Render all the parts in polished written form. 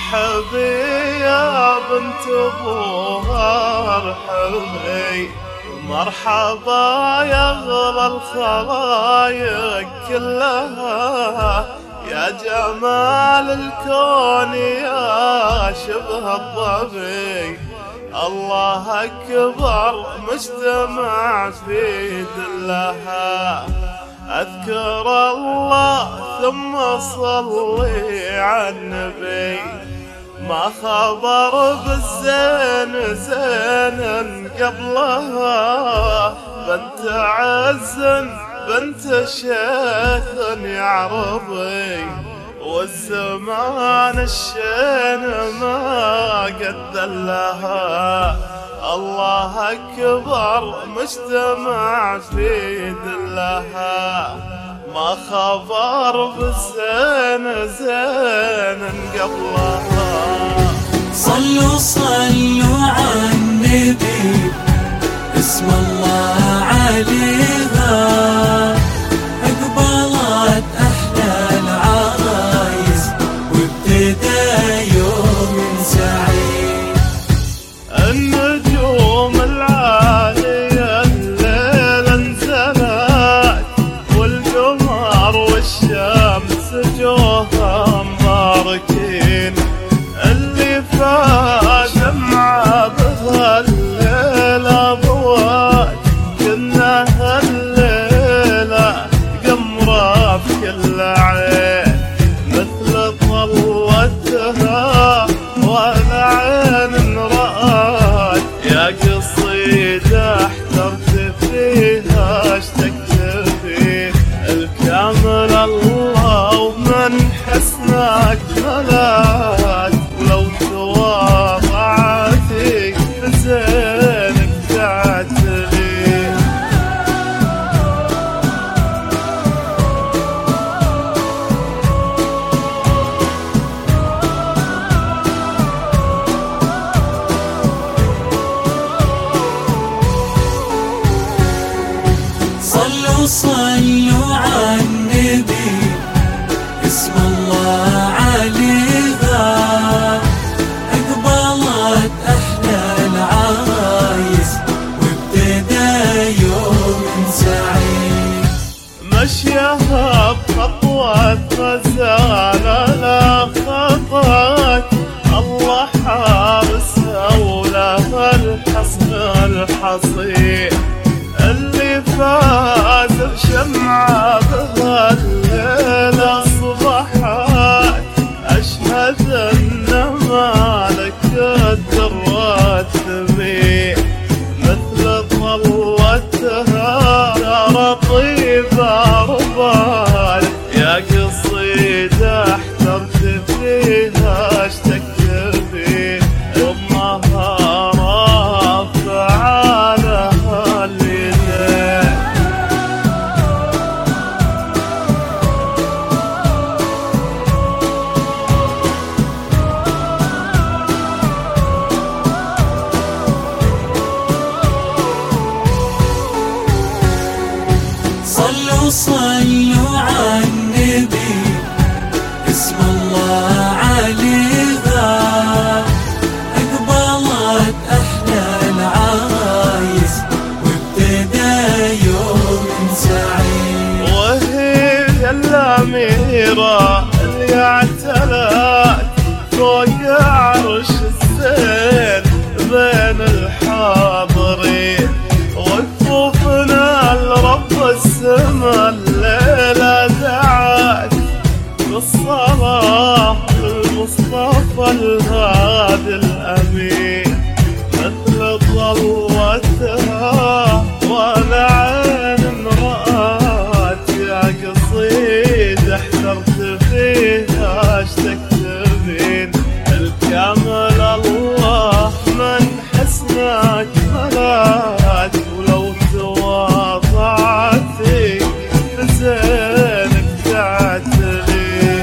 ارحبي يا بنت ابوها ارحبي، مرحبا يا اغلى الخلايق كلها، يا جمال الكون يا شبه الضبي، الله أكبر مجتمع في دلها، أذكر الله ثم صلي على النبي، ما خبر بالزين زينا قبلها، بنت عز بنت شيخ يعرضي، والزمان الشين ما قد لها، الله أكبر مجتمع في دلها، ما خبر بالزين زين قبلها. صلوا صلوا على النبي اسم الله عليها، أقبلت أحلى العرايس وابتدى يوم سعيد. النجوم العالية الليلة انزلت، والقمر والشمس جوها مباركين، اللي فاز مع بها الليلة ضوات، كنا هالليلة قمرة في كل عين، مثل طلتها ولا عين رأت، يا قصيدة احترت فيها اشتقت فيه، الكامل الله ومن حسنك ملات، ولو تواضعتي بزينك تعتلي. صلوا صلوا على النبي اسم الله عليها، أقبلت أحلى العرايس وابتدى يوم سعيد. مشيها بخطوة غزالة لا خطأت، الله حارسها ولها الحصن الحصين، اللي فاز بشمعة بها الليلة صبحت، أشهد أن مالك الدرات ثمين، مثل طلتها ترى طيبة ربال، يا قصيدة احترت فيها اشتقت فيه، أمها رافعة لها اليدين. صلوا صلوا على النبي اسم الله عليها، أقبلت أحلى العرايس وابتدى يوم سعيد. وهي الأميرة اللي اعتلت فوق عرش الزين بين الحاضرين، وكفوفنا لرب السما الليلة دعت بالصلاة للمصطفى الهادي الأمين، مثل ضلتها ولا عين رأت، يا قصيدة احترت فيها اشتقت فين، الكامل الله من حسنك ملات، ولو تواضعتي بزينك تعتلي.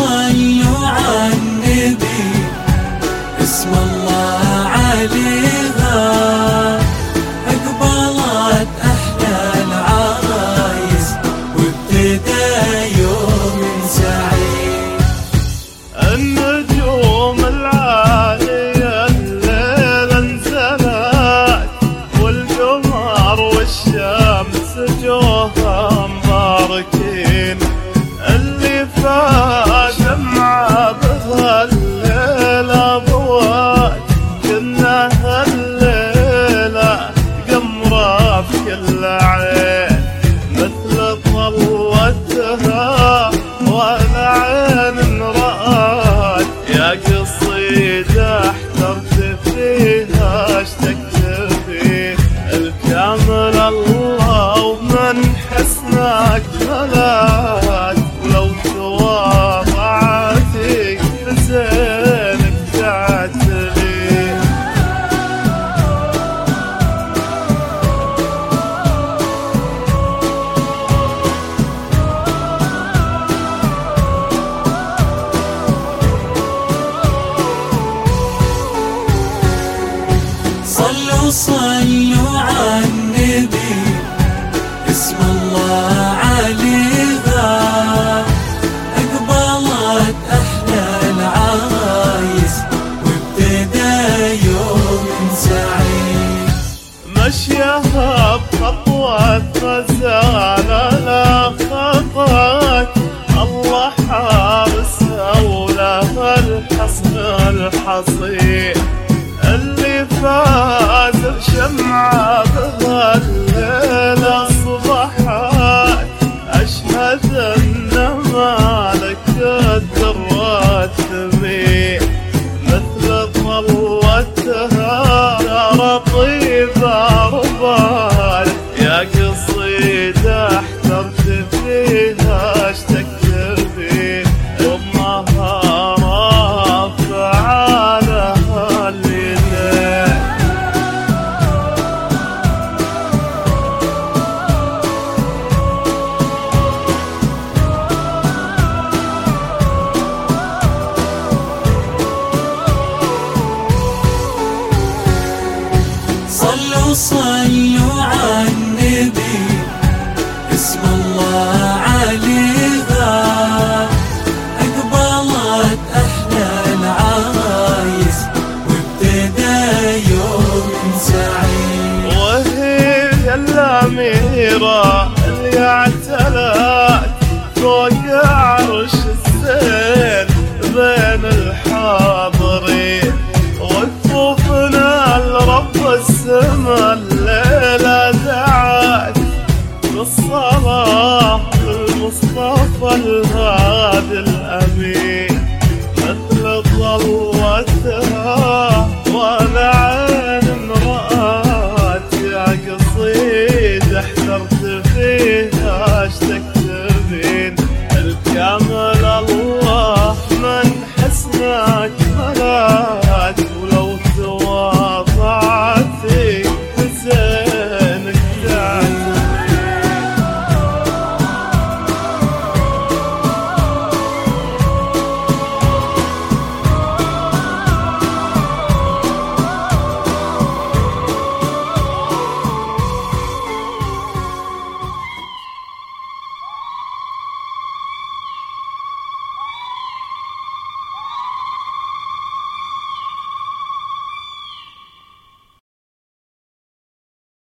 صلوا على النبي اسم الله عليها أقبلت أحلى العرايس وابتدى يوم سعيد. النجوم العالية الليلة انزلت والقمر والشمس جوها مباركين، اللي فاز مع بها الليلة ضوات كنا هالليلة قمرة في كل عين مثل طلتها ولا عين رأت، يا قصيدة احترت فيها اشتقت فيه الكامل الله ومن حسنك ملات، ولو تواضعتي لزينك تعتلي. صلوا على النبي اسم الله عليها أقبلت أحلى العرايس وابتدى يوم سعيد. مشيها بخطوة غزالة لا خطأت، الله حارسها ولها الحصن الحصين، اللي فاز بشمعة بها الليلة صبحت أشهد أن مالك الدرات